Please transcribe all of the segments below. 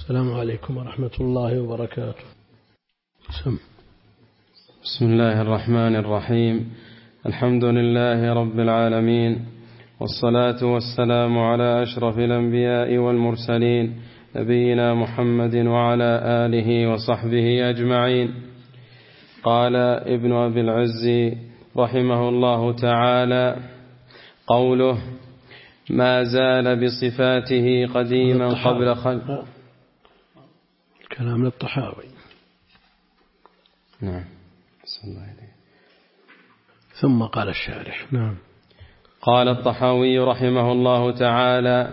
السلام عليكم ورحمة الله وبركاته. بسم الله الرحمن الرحيم. الحمد لله رب العالمين، والصلاة والسلام على أشرف الأنبياء والمرسلين، نبينا محمد وعلى آله وصحبه أجمعين. قال ابن أبي العز رحمه الله تعالى: قوله ما زال بصفاته قديما قبل خلق. كلام الطحاوي. نعم. صلى الله عليه. ثم قال الشارح. نعم. قال الطحاوي رحمه الله تعالى: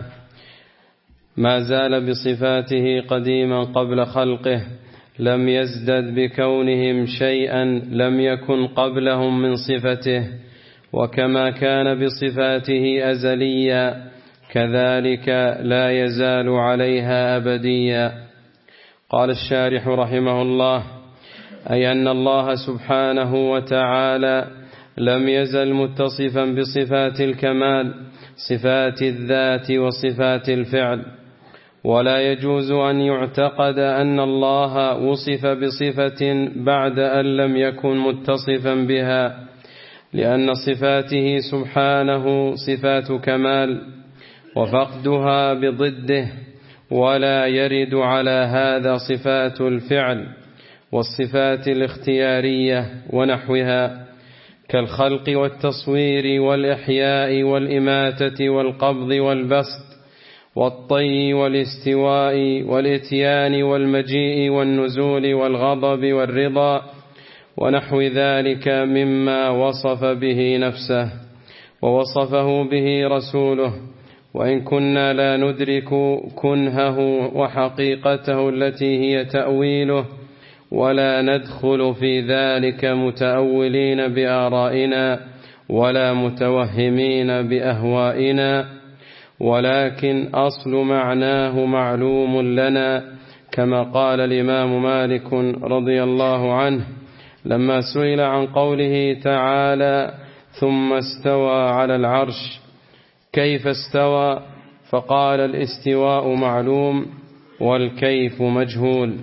ما زال بصفاته قديما قبل خلقه، لم يزدد بكونهم شيئا لم يكن قبلهم من صفته، وكما كان بصفاته أزليا كذلك لا يزال عليها أبديا. قال الشارح رحمه الله: أي أن الله سبحانه وتعالى لم يزل متصفا بصفات الكمال، صفات الذات وصفات الفعل، ولا يجوز أن يعتقد أن الله وصف بصفة بعد أن لم يكن متصفا بها، لأن صفاته سبحانه صفات كمال، وفقدها بضده، ولا يرد على هذا صفات الفعل والصفات الاختيارية ونحوها، كالخلق والتصوير والإحياء والإماتة والقبض والبسط والطي والاستواء والإتيان والمجيء والنزول والغضب والرضا ونحو ذلك مما وصف به نفسه ووصفه به رسوله، وإن كنا لا ندرك كنهه وحقيقته التي هي تأويله، ولا ندخل في ذلك متأولين بآرائنا ولا متوهمين بأهوائنا، ولكن أصل معناه معلوم لنا، كما قال الإمام مالك رضي الله عنه لما سئل عن قوله تعالى: ثم استوى على العرش، كيف استوى؟ فقال: الاستواء معلوم والكيف مجهول.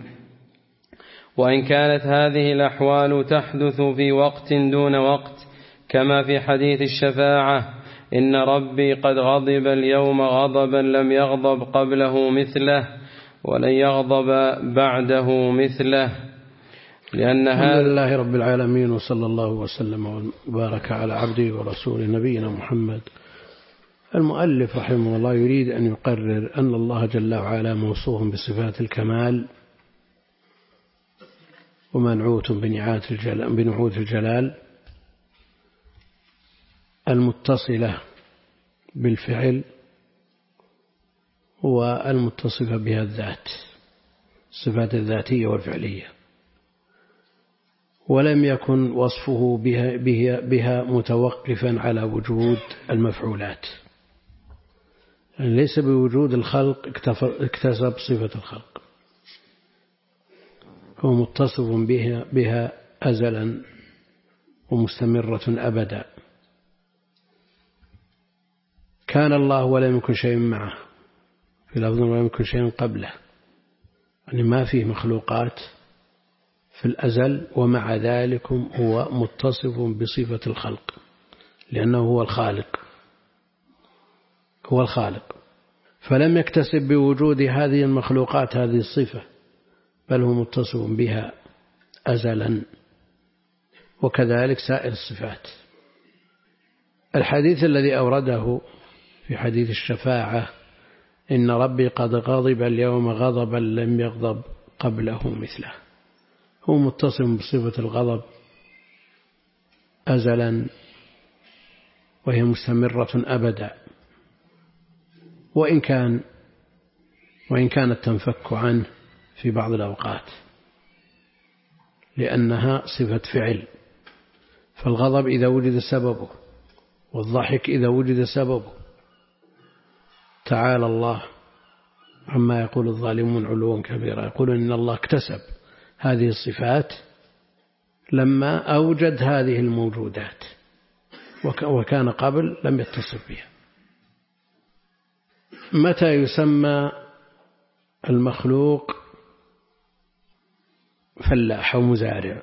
وإن كانت هذه الأحوال تحدث في وقت دون وقت، كما في حديث الشفاعة: إن ربي قد غضب اليوم غضبا لم يغضب قبله مثله ولن يغضب بعده مثله، لأن الحمد لله رب العالمين، وصلى الله وسلم وبارك على عبده ورسوله نبينا محمد. المؤلف رحمه الله يريد أن يقرر أن الله جل وعلا موصوف بصفات الكمال ومنعوت بنعوت الجلال المتصلة بالفعل والمتصفة بها الذات، الصفات الذاتية والفعلية، ولم يكن وصفه بها متوقفا على وجود المفعولات، يعني ليس بوجود الخلق اكتسب صفة الخلق، هو متصف بها أزلا ومستمرة أبدا. كان الله ولم يكن شيء معه، في لفظ ولم يكن شيء قبله، يعني ما فيه مخلوقات في الأزل، ومع ذلك هو متصف بصفة الخلق، لأنه هو الخالق، فلم يكتسب بوجود هذه المخلوقات هذه الصفة، بل هو متصف بها أزلا، وكذلك سائر الصفات. الحديث الذي أورده في حديث الشفاعة: إن ربي قد غضب اليوم غضبا لم يغضب قبله مثله، هو متصف بصفة الغضب أزلا، وهي مستمرة أبدا، وإن كانت تنفك عنه في بعض الأوقات، لأنها صفة فعل، فالغضب إذا وجد سببه، والضحك إذا وجد سببه. تعالى الله عما يقول الظالمون علوا كبيرا، يقولون إن الله اكتسب هذه الصفات لما أوجد هذه الموجودات، وكان قبل لم يتصف بها. متى يسمى المخلوق فلاح أو مزارع،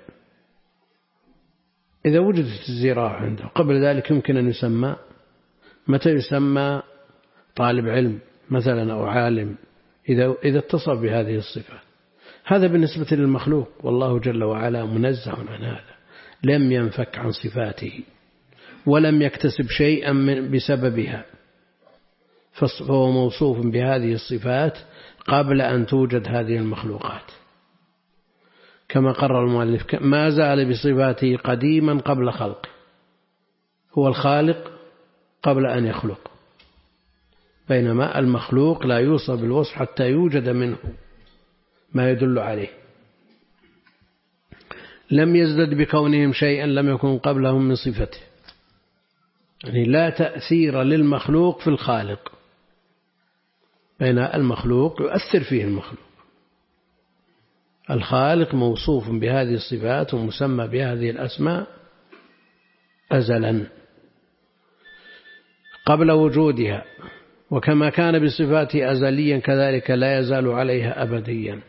إذا وجدت الزراعة عنده قبل ذلك يمكن أن يسمى. متى يسمى طالب علم مثلا أو عالم؟ إذا اتصف بهذه الصفة. هذا بالنسبة للمخلوق، والله جل وعلا منزه عن هذا، لم ينفك عن صفاته ولم يكتسب شيئا بسببها، فهو موصوف بهذه الصفات قبل أن توجد هذه المخلوقات، كما قرر المؤلف ما زال بصفاته قديما قبل خلقه، هو الخالق قبل أن يخلق، بينما المخلوق لا يوصف بالوصف حتى يوجد منه ما يدل عليه. لم يزدد بكونهم شيئا لم يكن قبلهم من صفته، يعني لا تأثير للمخلوق في الخالق، بين المخلوق يؤثر فيه المخلوق. الخالق موصوف بهذه الصفات ومسمى بهذه الأسماء أزلا قبل وجودها، وكما كان بصفاته أزليا كذلك لا يزال عليها أبديا،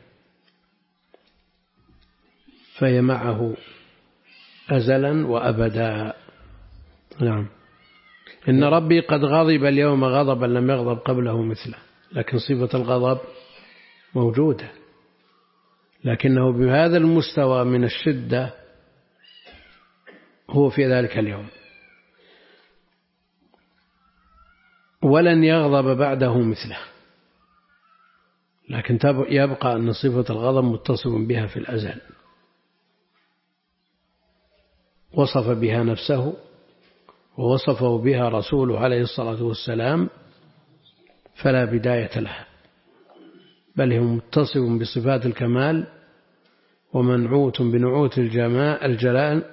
فهي معه أزلا وأبدا. نعم. إن ربي قد غضب اليوم غضبا لم يغضب قبله مثله، لكن صفة الغضب موجودة، لكنه بهذا المستوى من الشدة هو في ذلك اليوم، ولن يغضب بعده مثله، لكن يبقى أن صفة الغضب متصف بها في الأزل، وصف بها نفسه ووصفه بها رسوله عليه الصلاة والسلام، فلا بداية لها، بل هو متصف بصفات الكمال ومنعوت بنعوت الجلال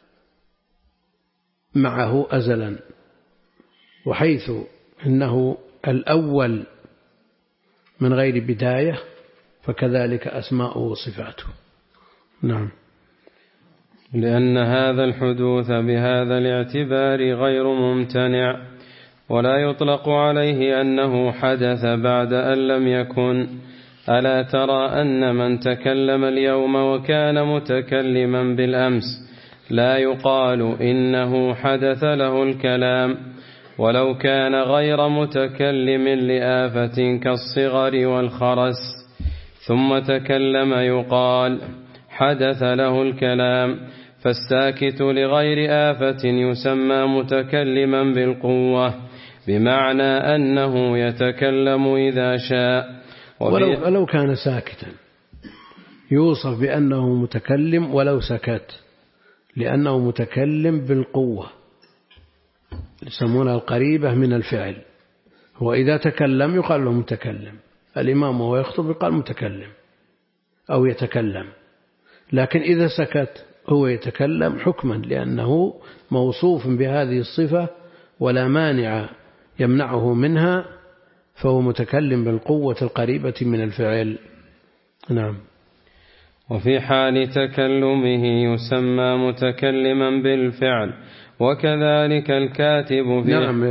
معه أزلا، وحيث إنه الأول من غير بداية فكذلك أسماؤه وصفاته. نعم. لأن هذا الحدوث بهذا الاعتبار غير ممتنع، ولا يطلق عليه أنه حدث بعد أن لم يكن. ألا ترى أن من تكلم اليوم وكان متكلما بالأمس لا يقال إنه حدث له الكلام، ولو كان غير متكلم لآفة كالصغر والخرس ثم تكلم يقال حدث له الكلام. فالساكت لغير آفة يسمى متكلما بالقوة، بمعنى أنه يتكلم إذا شاء. ولو كان ساكتا يوصف بأنه متكلم ولو سكت، لأنه متكلم بالقوة، يسمونها القريبة من الفعل. هو إذا تكلم يقال له متكلم، الإمام وهو يخطب يقال متكلم أو يتكلم، لكن إذا سكت هو يتكلم حكما، لأنه موصوف بهذه الصفة ولا مانع يمنعه منها، فهو متكلم بالقوة القريبة من الفعل. نعم. وفي حال تكلمه يسمى متكلما بالفعل، وكذلك الكاتب في نعم،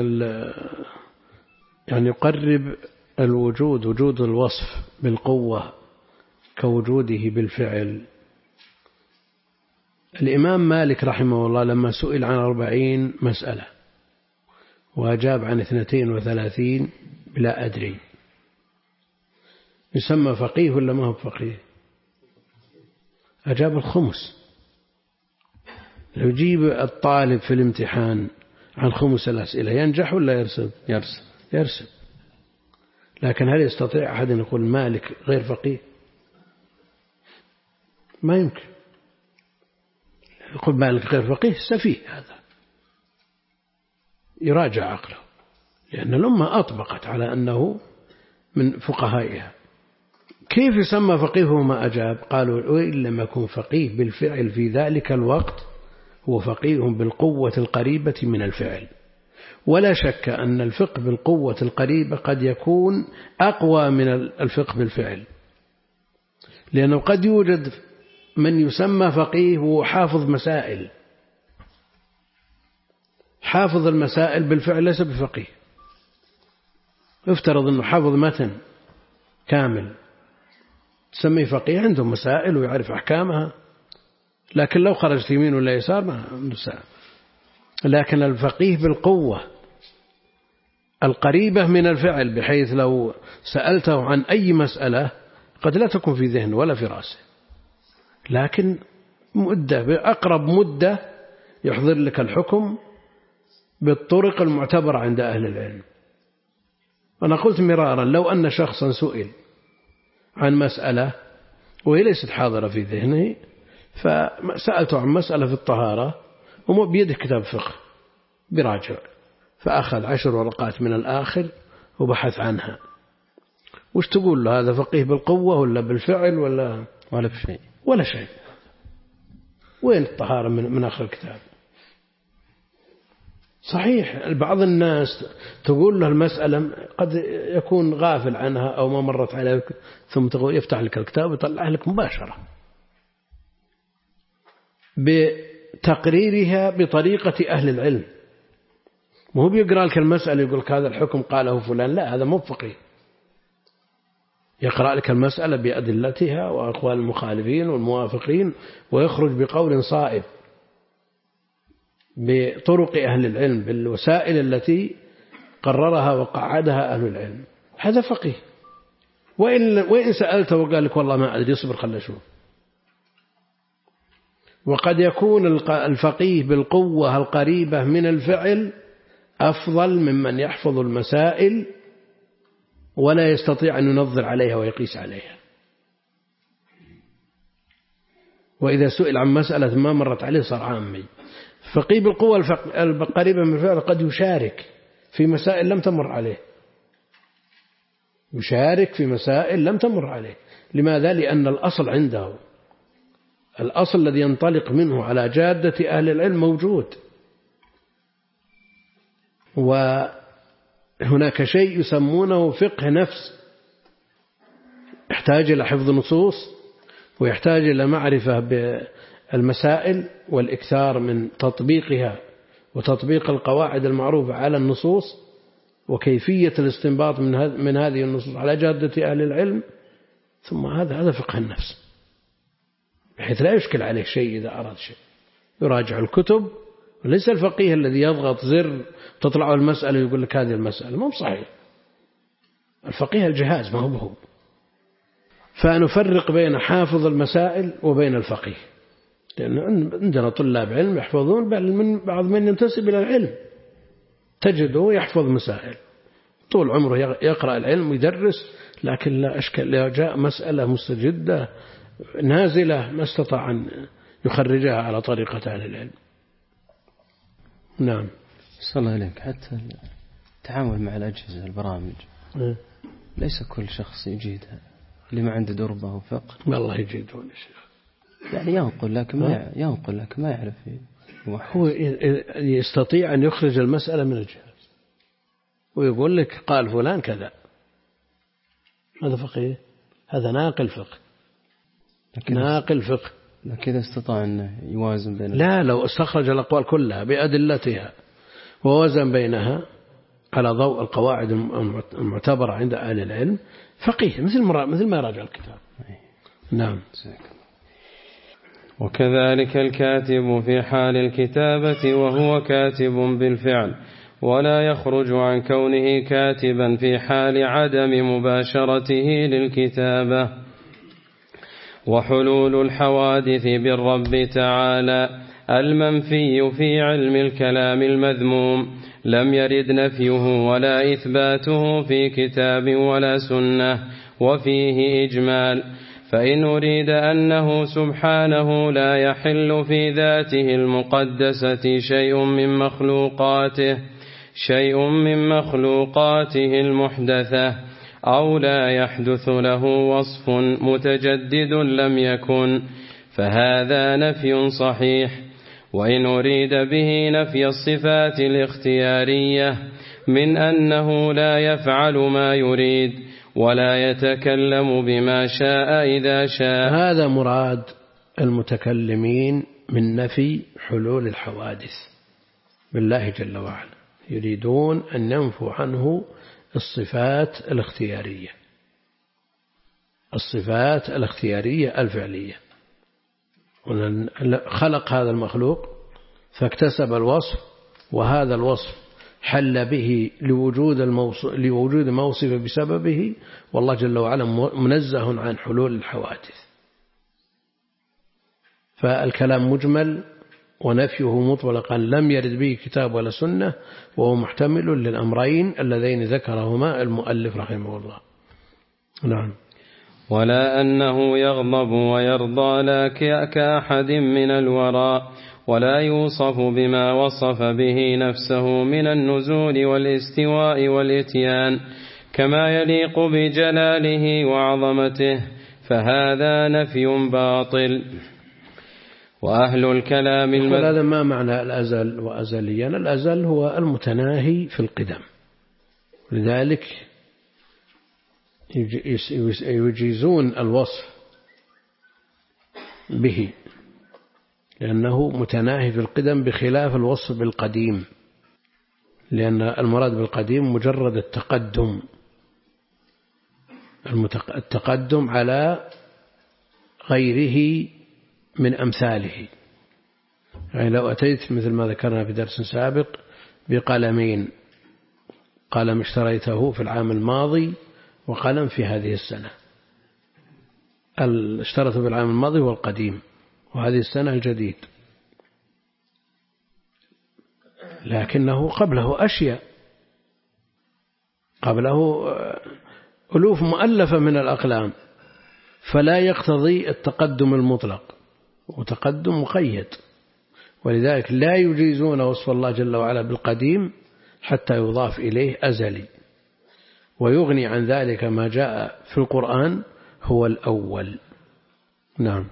يعني يقرب الوجود، وجود الوصف بالقوة كوجوده بالفعل. الإمام مالك رحمه الله لما سئل عن 40 مسألة وأجاب عن 32 بلا أدري، يسمى فقيه ولا ما هو فقيه؟ أجاب الخمس. لو يجيب الطالب في الامتحان عن 5 الأسئلة ينجح ولا يرسب؟ يرسب. لكن هل يستطيع أحد أن يقول مالك غير فقيه؟ ما يمكن. يقول مالك غير فقيه سفيه، هذا يراجع عقله، لأن الأمة أطبقت على أنه من فقهائها. كيف يسمى فقيه وما أجاب؟ قالوا وإن لم يكن فقيه بالفعل في ذلك الوقت هو فقيه بالقوة القريبة من الفعل. ولا شك أن الفقه بالقوة القريبة قد يكون أقوى من الفقه بالفعل، لأنه قد يوجد من يسمى فقيه وهو حافظ مسائل، حافظ المسائل بالفعل ليس بفقيه. افترض أنه حافظ متن كامل تسميه فقيه، عنده مسائل ويعرف أحكامها، لكن لو خرجت يمين ولا يسار ما نسأل. لكن الفقيه بالقوة القريبة من الفعل، بحيث لو سألته عن أي مسألة قد لا تكون في ذهنه ولا في رأسه، لكن مدة بأقرب مدة يحضر لك الحكم بالطرق المعتبرة عند أهل العلم. أنا قلت مرارا لو أن شخصا سئل عن مسألة وهي ليست حاضرة في ذهنه، فسألته عن مسألة في الطهارة ومو بيده كتاب فقه براجع، فأخذ 10 ورقات من الآخر وبحث عنها، وش تقول له؟ هذا فقيه بالقوة ولا بالفعل ولا بشيء ولا شيء؟ وين الطهارة من آخر الكتاب؟ صحيح بعض الناس تقول له المسألة قد يكون غافل عنها أو ما مرت عليك، ثم يفتح لك الكتاب ويطلع لك مباشرة بتقريرها بطريقة أهل العلم. ما هو بيقرأ لك المسألة يقول لك هذا الحكم قاله فلان، لا، هذا مو فقيه. يقرأ لك المسألة بأدلتها وأقوال المخالفين والموافقين، ويخرج بقول صائب بطرق أهل العلم بالوسائل التي قررها وقعدها أهل العلم. هذا فقيه. وإن سألته وقال لك والله ما أدري، اصبر خلنا نشوف. وقد يكون الفقيه بالقوة القريبة من الفعل أفضل ممن يحفظ المسائل ولا يستطيع أن ينظر عليها ويقيس عليها. وإذا سئل عن مسألة ما مرت عليه صار عامي. فقيه بالقوة القريبة من الفعل قد يشارك في مسائل لم تمر عليه، يشارك في مسائل لم تمر عليه. لماذا؟ لأن الأصل عنده، الأصل الذي ينطلق منه على جادة أهل العلم موجود. وهناك شيء يسمونه فقه نفس، يحتاج إلى حفظ نصوص، ويحتاج إلى معرفة بالمسائل والإكثار من تطبيقها وتطبيق القواعد المعروفة على النصوص، وكيفية الاستنباط من هذه النصوص على جادة أهل العلم. ثم هذا فقه النفس، بحيث لا يشكل عليه شيء إذا أراد شيء، يراجع الكتب. وليس الفقيه الذي يضغط زر تطلع المسألة ويقول لك هذه المسألة، مو صحيح. الفقيه الجهاز ما هو. فنفرق بين حافظ المسائل وبين الفقيه، لأن عندنا طلاب علم يحفظون، بل من بعض من ينتسب إلى العلم تجده يحفظ مسائل طول عمره يقرأ العلم ويدرس، لكن لا أشكال، لو جاء مسألة مستجدة نازلة ما استطاع أن يخرجها على طريقة أهل العلم. نعم. صلى الله عليك. حتى التعامل مع الأجهزة البرامج ليس كل شخص يجيدها، اللي ما عنده دربة وفقه والله يجيدون يا شيخ، يعني ينقل لكن ما يعرف هو يستطيع أن يخرج المسألة من الجهاز ويقول لك قال فلان كذا، هذا فقيه، هذا ناقل فقه، ناقل فقه. لكن إذا استطاع أن يوازن بين لا، لو استخرج الأقوال كلها بأدلتها ووزن بينها على ضوء القواعد المعتبرة عند أهل العلم، فقيه مثل ما راجع الكتاب. نعم. وكذلك الكاتب في حال الكتابة وهو كاتب بالفعل، ولا يخرج عن كونه كاتبا في حال عدم مباشرته للكتابة. وحلول الحوادث بالرب تعالى المنفي في علم الكلام المذموم لم يرد نفيه ولا إثباته في كتاب ولا سنة، وفيه إجمال. فإن أريد أنه سبحانه لا يحل في ذاته المقدسة شيء من مخلوقاته المحدثة، أو لا يحدث له وصف متجدد لم يكن، فهذا نفي صحيح. وإن أريد به نفي الصفات الاختيارية من أنه لا يفعل ما يريد ولا يتكلم بما شاء إذا شاء، هذا مراد المتكلمين من نفي حلول الحوادث بالله جل وعلا، يريدون أن ينفوا عنه الصفات الاختيارية. الصفات الاختيارية الفعلية. خلق هذا المخلوق فاكتسب الوصف، وهذا الوصف حل به لوجود ما وصف بسببه، والله جل وعلا منزه عن حلول الحوادث. فالكلام مجمل ونفيه مطلقا لم يرد به كتاب ولا سنة، وهو محتمل للأمرين اللذين ذكرهما المؤلف رحمه الله. نعم. ولا أنه يغضب ويرضى لا كأحد من الورى، ولا يوصف بما وصف به نفسه من النزول والاستواء والإتيان كما يليق بجلاله وعظمته، فهذا نفي باطل. وأهل الكلام هذا ما معنى الأزل وأزليا؟ الأزل هو المتناهي في القدم، لذلك يجيزون الوصف به لأنه متناهي في القدم، بخلاف الوصف بالقديم، لأن المراد بالقديم مجرد التقدم على غيره من أمثاله. يعني لو أتيت مثل ما ذكرنا في درس سابق بقلمين، قلم اشتريته في العام الماضي وقلم في هذه السنة، اشتريته في العام الماضي هو القديم وهذه السنة الجديد، لكنه قبله أشياء، قبله ألوف مؤلفة من الأقلام، فلا يقتضي التقدم المطلق، وتقدم مقيد، ولذلك لا يجيزون وصف الله جل وعلا بالقديم حتى يضاف إليه أزلي، ويغني عن ذلك ما جاء في القرآن هو الأول. نعم.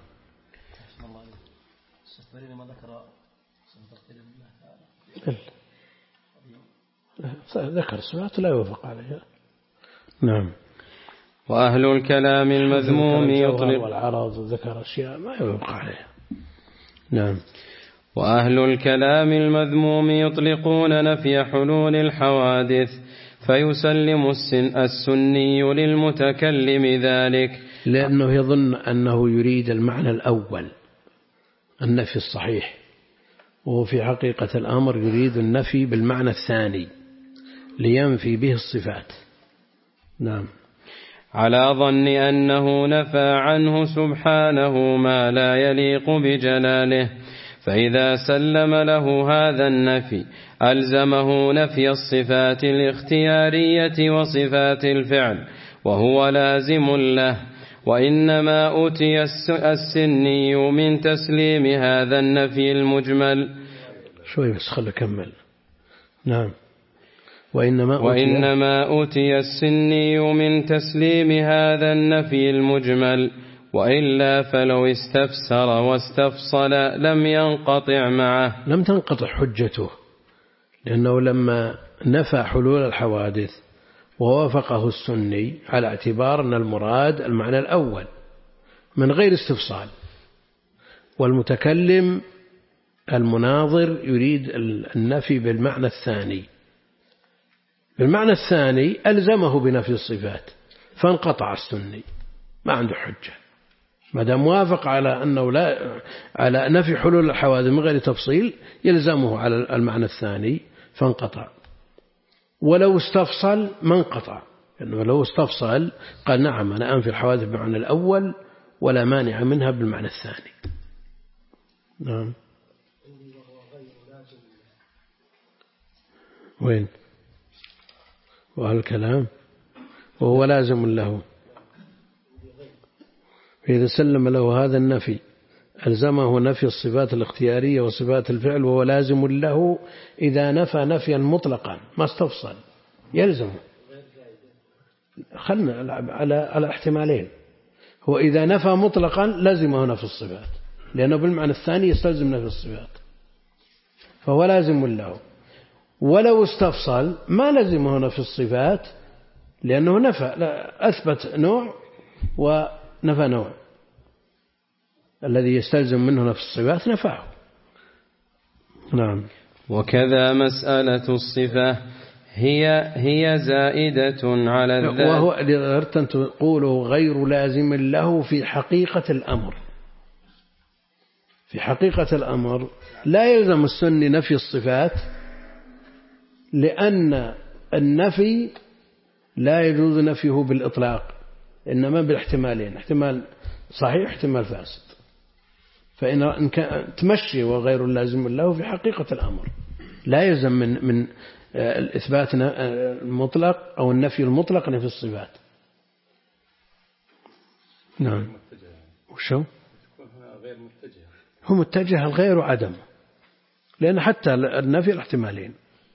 ذكر صفات لا يوافق عليها. نعم. وأهل الكلام المذموم يطلق والعرض، ذكر أشياء ما يوافق عليها. نعم. وأهل الكلام المذموم يطلقون نفي حلول الحوادث، فيسلم السني للمتكلم ذلك، لأنه يظن أنه يريد المعنى الأول النفي الصحيح، وهو في حقيقة الأمر يريد النفي بالمعنى الثاني لينفي به الصفات. نعم. على ظن أنه نفى عنه سبحانه ما لا يليق بجلاله، فإذا سلم له هذا النفي ألزمه نفي الصفات الاختيارية وصفات الفعل، وهو لازم له. وإنما أوتي السني من تسليم هذا النفي المجمل. شوي بس خلي أكمل. نعم. وإنما أوتي السني من تسليم هذا النفي المجمل، وإلا فلو استفسر واستفصل لم ينقطع معه، لم تنقطع حجته، لأنه لما نفى حلول الحوادث ووافقه السني على اعتبار أن المراد المعنى الأول من غير استفصال، والمتكلم المناظر يريد النفي بالمعنى الثاني، بالمعنى الثاني ألزمه بنفي الصفات، فانقطع السني ما عنده حجة، ما دام وافق على أنه على نفي حلول الحوادث من غير تفصيل يلزمه على المعنى الثاني فانقطع. ولو استفصل ما انقطع، لأنه لو استفصل قال نعم أنا أنفي الحوادث بالمعنى الأول ولا مانع منها بالمعنى الثاني. نعم. وين؟ وأهل الكلام وهو لازم له، فإذا سلم له هذا النفي ألزمه نفي الصفات الاختيارية وصفات الفعل، وهو لازم له. إذا نفى نفيا مطلقا ما استفصل يلزمه. خلنا على احتمالين، هو إذا نفى مطلقا لازمه نفي الصفات، لأنه بالمعنى الثاني يستلزم نفي الصفات، فهو لازم له. ولو استفصل ما لزمه نفي الصفات، لأنه نفى أثبت نوع ونفى نوع، الذي يستلزم منه نفي الصفات نفاه. نعم. وكذا مسألة الصفة هي زائدة على الذات، وهو أن تقوله غير لازم له في حقيقة الأمر. في حقيقة الأمر لا يلزم السني نفي الصفات، لأن النفي لا يجوز نفيه بالإطلاق، إنما بالاحتمالين، احتمال صحيح احتمال فاسد. فإن تمشي وغير لازم له في حقيقة الأمر، لا يلزم من الإثبات المطلق أو النفي المطلق نفي الصفات. نعم. وشو هو متجه الغير عدم، لأن حتى النفي الاحتمالين.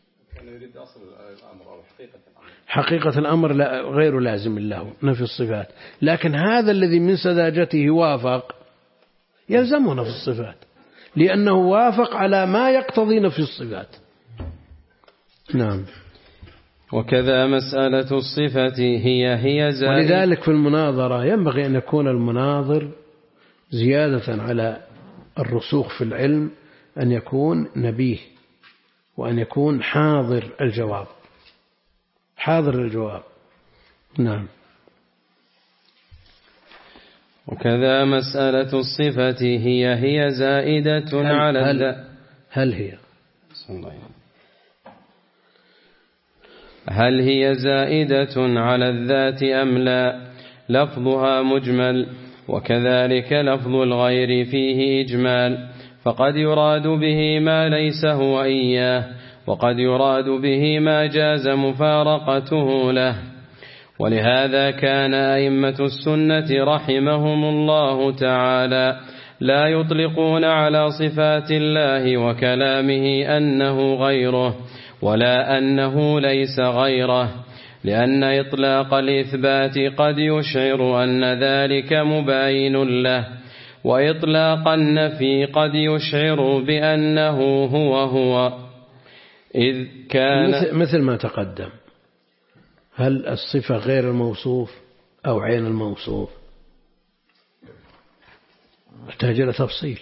حقيقة الأمر غير لازم له نفي الصفات، لكن هذا الذي من سذاجته وافق يلزمه نفي الصفات، لأنه وافق على ما يقتضي نفي الصفات. نعم. وكذا مسألة الصفة هي زائدة. ولذلك في المناظرة ينبغي أن يكون المناظر زيادة على الرسوخ في العلم أن يكون نبيه، وأن يكون حاضر الجواب، حاضر الجواب. نعم. وكذا مسألة الصفة هي زائدة على الذات. هل هي زائدة على الذات أم لا؟ لفظها مجمل، وكذلك لفظ الغير فيه إجمال، فقد يراد به ما ليس هو إياه، وقد يراد به ما جاز مفارقته له. ولهذا كان أئمة السنة رحمهم الله تعالى لا يطلقون على صفات الله وكلامه أنه غيره ولا أنه ليس غيره، لأن إطلاق الإثبات قد يشعر أن ذلك مباين له، وإطلاق النفي قد يشعر بأنه هو إذ كان مثل ما تقدم. هل الصفة غير الموصوف أو عين الموصوف؟ يحتاج إلى تفصيل.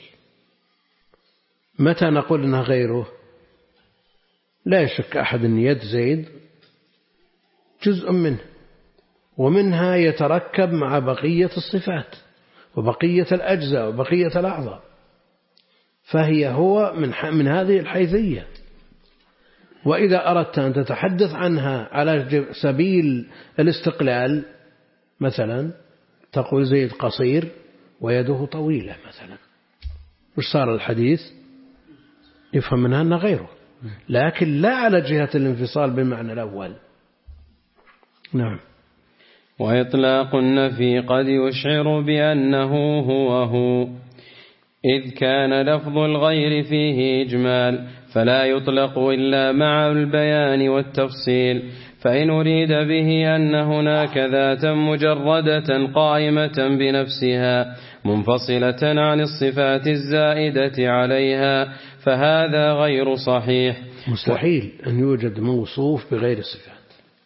متى نقول إنها غيره؟ لا يشك أحد أن يد زيد جزء منه، ومنها يتركب مع بقية الصفات وبقية الأجزاء وبقية الأعضاء، فهي هو من هذه الحيثية. وإذا أردت أن تتحدث عنها على سبيل الاستقلال، مثلا تقول زيد قصير ويده طويلة مثلا، وش صار الحديث؟ يفهم منها أنه غيره، لكن لا على جهة الانفصال بالمعنى الأول. نعم. وإطلاق النفي قد يشعر بأنه هو إذ كان لفظ الغير فيه إجمال، فلا يطلق إلا مع البيان والتفصيل. فإن أريد به أن هناك ذاتا مجردة قائمة بنفسها منفصلة عن الصفات الزائدة عليها فهذا غير صحيح. مستحيل أن يوجد موصوف بغير الصفات،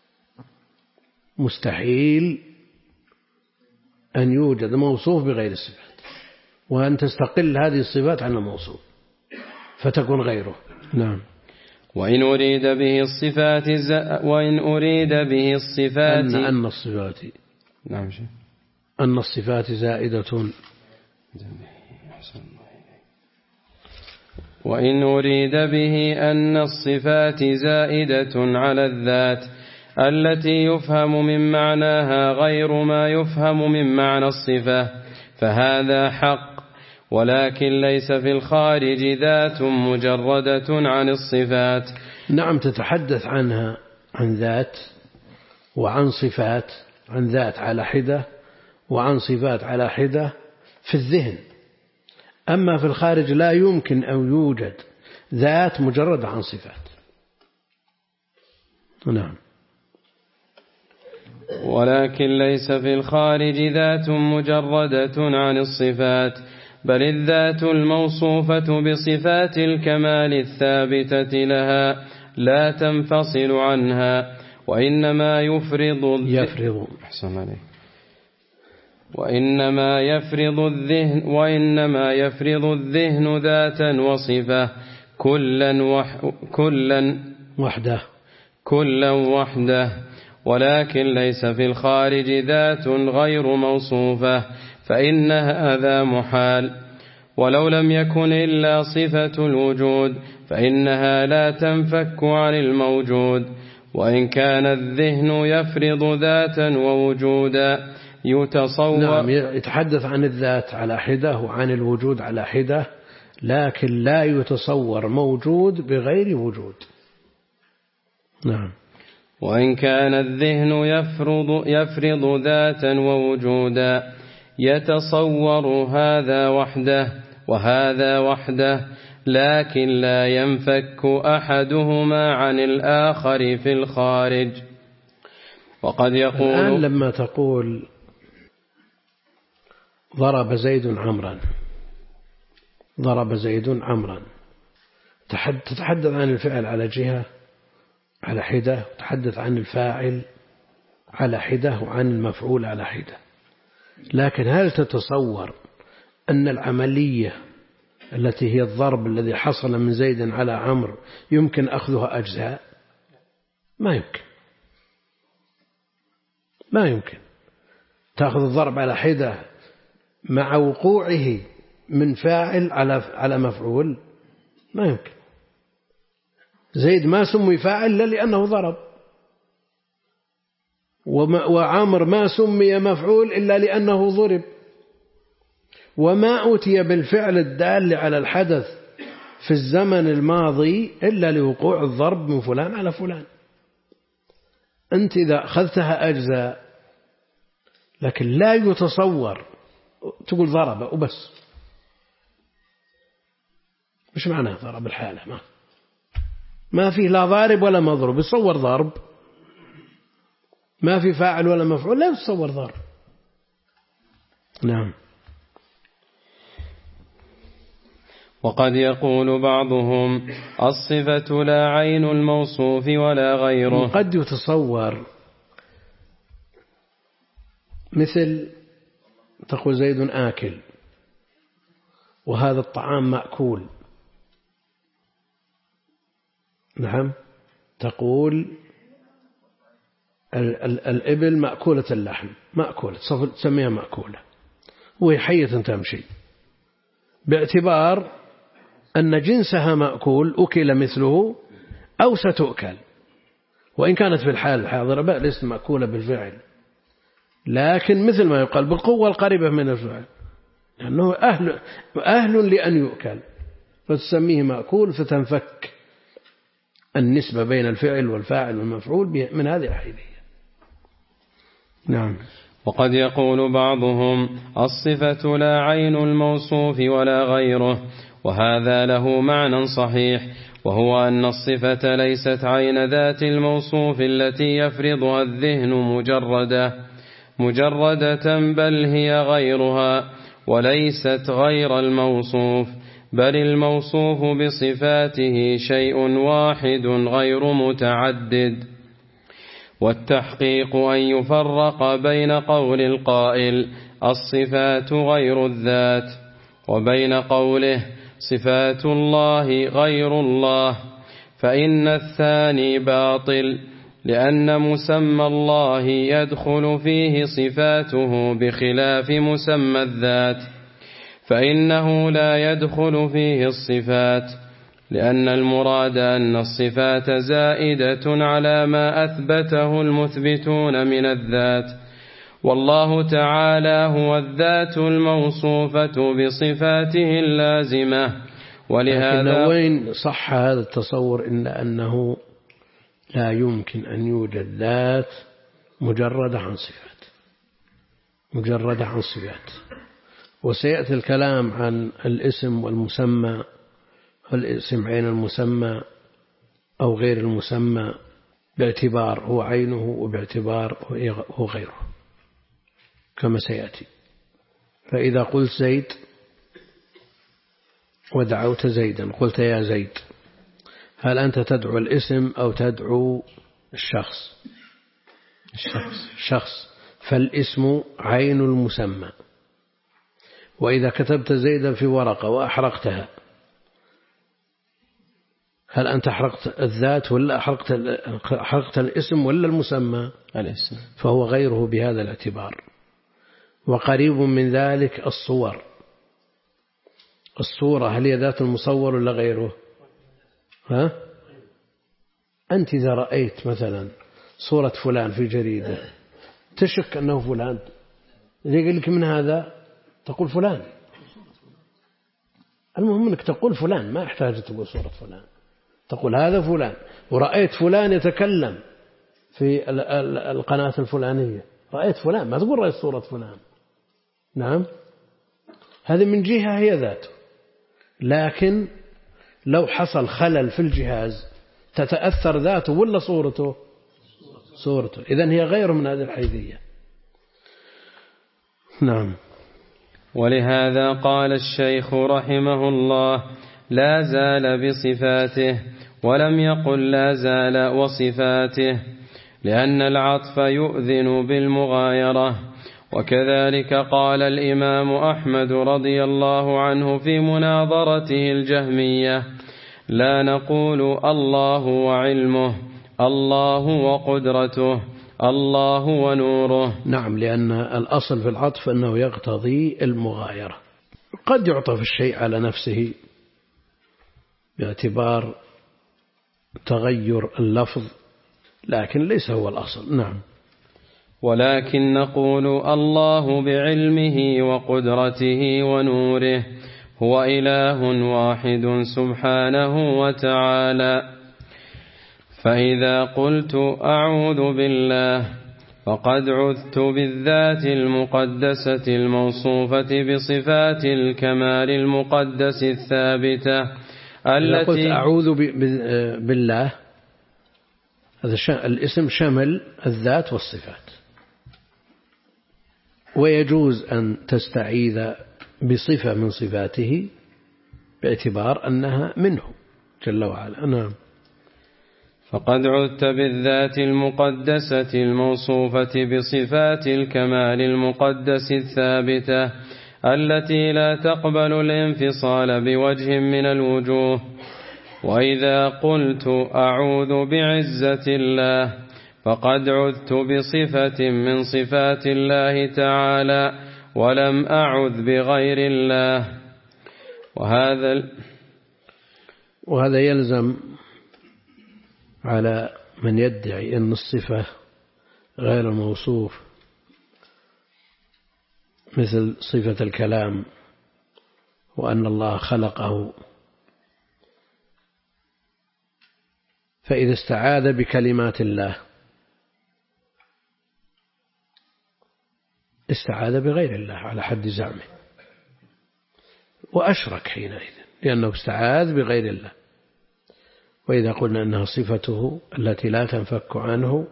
مستحيل أن يوجد موصوف بغير الصفات، وأن تستقل هذه الصفات عن الموصوف فتكون غيره. نعم. وإن أريد به الصفات أن الصفات نعم أن الصفات زائدة. وإن أريد به أن الصفات زائدة على الذات التي يفهم من معناها غير ما يفهم من معنى الصفة فهذا حق، ولكن ليس في الخارج ذات مجردة عن الصفات. نعم، تتحدث عنها عن ذات وعن صفات، عن ذات على حدة وعن صفات على حدة في الذهن، أما في الخارج لا يمكن أن يوجد ذات مجرد عن صفات. نعم. ولكن ليس في الخارج ذات مجردة عن الصفات، بل الذات الموصوفة بصفات الكمال الثابتة لها لا تنفصل عنها، وإنما يفرض الذهن ذاتا وصفة كلا كلا وحده، ولكن ليس في الخارج ذات غير موصوفة، فإن هذا محال. ولو لم يكن إلا صفة الوجود فإنها لا تنفك عن الموجود، وإن كان الذهن يفرض ذاتا ووجودا يتصور. نعم، يتحدث عن الذات على حدة وعن الوجود على حدة، لكن لا يتصور موجود بغير وجود. نعم. وإن كان الذهن يفرض ذاتا ووجودا يتصور هذا وحده وهذا وحده، لكن لا ينفك أحدهما عن الآخر في الخارج. وقد يقول الآن لما تقول ضرب زيد عمرا، ضرب زيد عمرا، تتحدث عن الفعل على جهة على حدة، تتحدث عن الفاعل على حدة وعن المفعول على حدة. لكن هل تتصور أن العملية التي هي الضرب الذي حصل من زيد على عمرو يمكن أخذها أجزاء؟ ما يمكن، ما يمكن تأخذ الضرب على حدة مع وقوعه من فاعل على مفعول، ما يمكن. زيد ما سمي فاعل إلا لأنه ضرب، وعامر ما سمي مفعول إلا لأنه ضرب، وما أتي بالفعل الدال على الحدث في الزمن الماضي إلا لوقوع الضرب من فلان على فلان. أنت إذا أخذتها أجزاء، لكن لا يتصور تقول ضرب وبس. مش معناه ضرب الحالة؟ ما فيه لا ضارب ولا مضروب، يتصور ضرب. ما في فاعل ولا مفعول، لا يتصور ضرب. نعم. وقد يقول بعضهم الصفة لا عين الموصوف ولا غيره. قد يتصور مثل تقول زيد آكل، وهذا الطعام مأكول. نعم. تقول الإبل مأكولة اللحم، مأكولة، تسميها مأكولة، وهي حية تمشي، باعتبار أن جنسها مأكول، أكل مثله أو ستؤكل، وإن كانت في الحال الحاضرة ليست مأكولة بالفعل، لكن مثل ما يقال بالقوة القريبة من الفعل، لأنه أهل لأن يؤكل، فتسميه مأكول، فتنفك النسبة بين الفعل والفاعل والمفعول من هذه الحيثية. نعم. وقد يقول بعضهم الصفة لا عين الموصوف ولا غيره، وهذا له معنى صحيح، وهو أن الصفة ليست عين ذات الموصوف التي يفرضها الذهن مجردة، بل هي غيرها، وليست غير الموصوف، بل الموصوف بصفاته شيء واحد غير متعدد. والتحقيق أن يفرق بين قول القائل الصفات غير الذات، وبين قوله صفات الله غير الله، فإن الثاني باطل، لأن مسمى الله يدخل فيه صفاته بخلاف مسمى الذات، فإنه لا يدخل فيه الصفات، لأن المراد أن الصفات زائدة على ما أثبته المثبتون من الذات، والله تعالى هو الذات الموصوفة بصفاته اللازمة. ولهذا وين صح هذا التصور إلا أنه لا يمكن أن يوجد ذات مجردة عن صفات، مجردة عن صفات. وسيأتي الكلام عن الاسم والمسمى، الاسم عين المسمى أو غير المسمى، باعتبار هو عينه وباعتبار هو غيره كما سيأتي. فإذا قلت زيد ودعوت زيدا، قلت يا زيد، هل أنت تدعو الاسم أو تدعو الشخص؟ الشخص، فالاسم عين المسمى. وإذا كتبت زيدا في ورقة وأحرقتها، هل أنت حرقت الذات ولا حرقت الاسم ولا المسمى؟ الاسم. فهو غيره بهذا الاعتبار. وقريب من ذلك الصور. الصورة هل هي ذات المصور ولا غيره؟ أنت إذا رأيت مثلا صورة فلان في جريدة تشك أنه فلان، إذا يقول لك من هذا تقول فلان. المهم أنك تقول فلان، ما يحتاج تقول صورة فلان، تقول هذا فلان. ورأيت فلان يتكلم في القناة الفلانية، رأيت فلان، ما تقول رأيت صورة فلان. نعم، هذه من جهة هي ذاته. لكن لو حصل خلل في الجهاز تتأثر ذاته ولا صورته؟ صورته. إذن هي غير من هذه الحيثية. نعم. ولهذا قال الشيخ رحمه الله: لا زال بصفاته، ولم يقل لا زال وصفاته، لأن العطف يؤذن بالمغايرة. وكذلك قال الإمام أحمد رضي الله عنه في مناظرته الجهمية: لا نقول الله وعلمه، الله وقدرته، الله ونوره. نعم، لأن الأصل في العطف أنه يقتضي المغايرة. قد يعطف الشيء على نفسه باعتبار تغير اللفظ، لكن ليس هو الأصل. نعم. ولكن نقول الله بعلمه وقدرته ونوره هو إله واحد سبحانه وتعالى. فإذا قلت أعوذ بالله فقد عذت بالذات المقدسة الموصوفة بصفات الكمال المقدس الثابتة التي قلت أعوذ بالله، هذا الاسم شمل الذات والصفات، ويجوز أن تستعيذ بصفة من صفاته باعتبار أنها منه جل وعلا. نعم. فقد عذت بالذات المقدسة الموصوفة بصفات الكمال المقدس الثابتة التي لا تقبل الانفصال بوجه من الوجوه. وإذا قلت أعوذ بعزة الله فقد عذت بصفة من صفات الله تعالى ولم أعذ بغير الله. وهذا يلزم على من يدعي أن الصفة غير الموصوف مثل صفة الكلام وأن الله خلقه، فإذا استعاذ بكلمات الله استعاذ بغير الله على حد زعمه وأشرك حينئذ، لأنه استعاذ بغير الله. وإذا قلنا أنها صفته التي لا تنفك عنه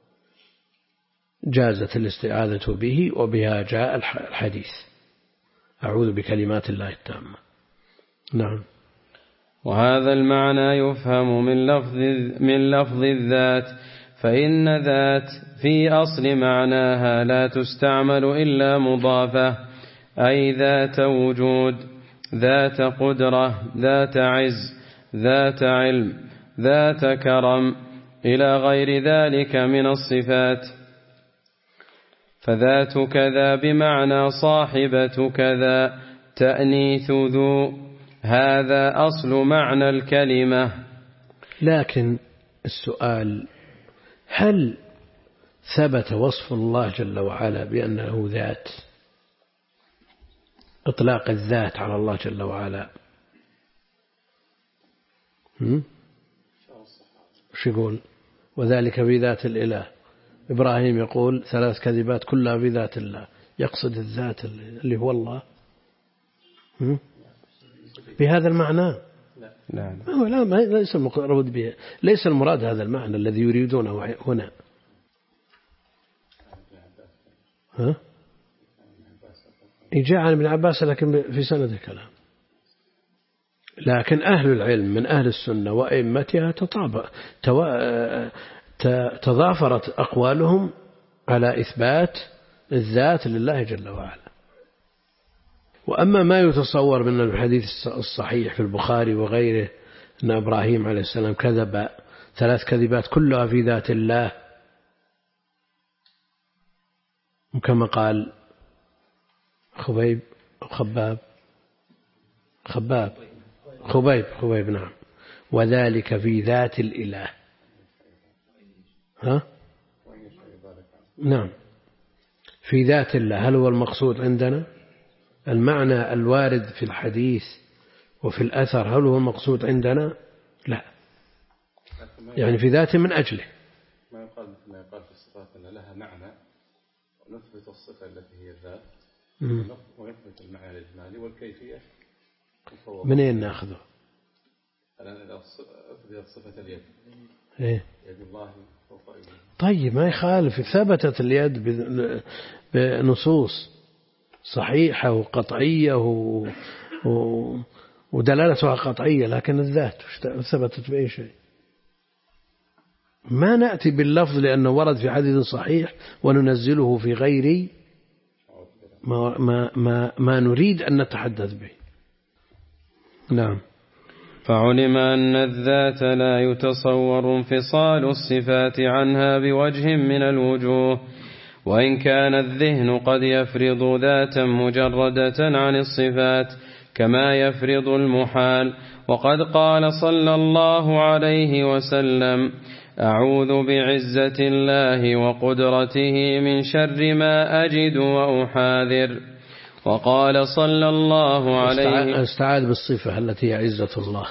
جازت الاستعاذة به، وبها جاء الحديث أعوذ بكلمات الله التامة. نعم. وهذا المعنى يفهم من لفظ الذات، فإن ذات في أصل معناها لا تستعمل إلا مضافة، أي ذات وجود، ذات قدرة، ذات عز، ذات علم، ذات كرم، إلى غير ذلك من الصفات. فذات كذا بمعنى صاحبة كذا، تأنيث ذو، هذا أصل معنى الكلمة. لكن السؤال: هل ثبت وصف الله جل وعلا بأنه ذات؟ إطلاق الذات على الله جل وعلا وش يقول؟ وذلك بذات الإله. إبراهيم يقول 3 كذبات كلها بذات الله، يقصد الذات اللي هو الله بهذا المعنى. لا ليس المراد به، ليس المراد هذا المعنى الذي يريدونه هنا. جاء عن ابن عباس لكن في سند الكلام. لكن أهل العلم من أهل السنة وأئمتها تضافرت أقوالهم على إثبات الذات لله جل وعلا. وأما ما يتصور من الحديث الصحيح في البخاري وغيره أن إبراهيم عليه السلام كذب 3 كذبات كلها في ذات الله، كما قال خبيب نعم، وذلك في ذات الإله. نعم في ذات الله. هل هو المقصود عندنا المعنى الوارد في الحديث وفي الأثر؟ هل هو المقصود عندنا؟ لا، يعني في ذاته من أجله. ما يقال في الصفات أن لها معنى ونثبت الصفة التي هي الذات ونثبت المعنى الإجمالي والكيفية منين نأخذه؟ الآن إذا أثبتت صفة اليد يد الله فوق أيديه، طيب ما يخالف، ثبتت اليد بنصوص صحيحة وقطعية ودلالتها قطعية، لكن الذات ثبتت بأي شيء. ما نأتي باللفظ لأنه ورد في حديث صحيح وننزله في غير ما نريد أن نتحدث به. نعم. فعلم أن الذات لا يتصور انفصال الصفات عنها بوجه من الوجوه، وإن كان الذهن قد يفرض ذاتا مجردة عن الصفات كما يفرض المحال. وقد قال صلى الله عليه وسلم: أعوذ بعزة الله وقدرته من شر ما أجد وأحاذر. وقال صلى الله عليه استعاذ بالصفة التي هي عزة الله،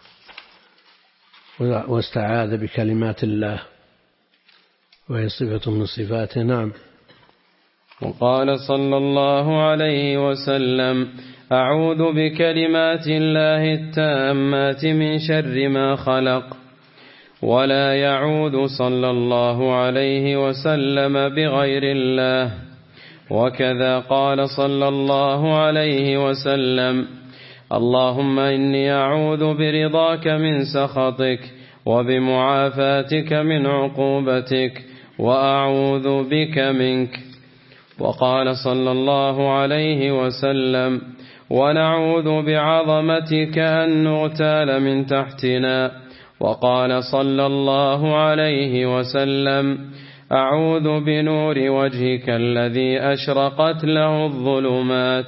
واستعاذ بكلمات الله وهي صفة من صفاته. نعم. وقال صلى الله عليه وسلم: أعوذ بكلمات الله التامات من شر ما خلق. ولا يعوذ صلى الله عليه وسلم بغير الله. وكذا قال صلى الله عليه وسلم: اللهم إني أعوذ برضاك من سخطك وبمعافاتك من عقوبتك وأعوذ بك منك. وقال صلى الله عليه وسلم: ونعوذ بعظمتك أن نغتال من تحتنا. وقال صلى الله عليه وسلم: أعوذ بنور وجهك الذي أشرقت له الظلمات.